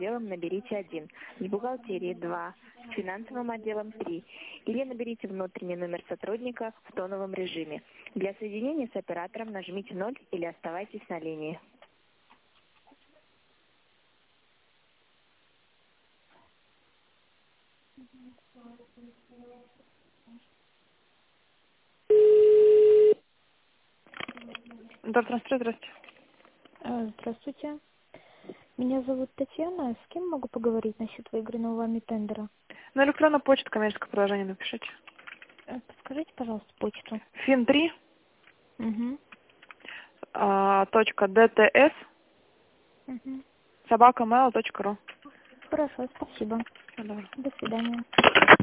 отделом наберите 1, с бухгалтерией 2, с финансовым отделом 3, или наберите внутренний номер сотрудника в тоновом режиме. Для соединения с оператором нажмите 0 или оставайтесь на линии. Здравствуйте. Здравствуйте. Меня зовут Татьяна. С кем могу поговорить насчет выигранного вами тендера? На электронную почту коммерческое приложение напишите. Подскажите, пожалуйста, почту. fin3 Угу. .dts Угу. @mail.ru. Хорошо, спасибо. Добро. До свидания.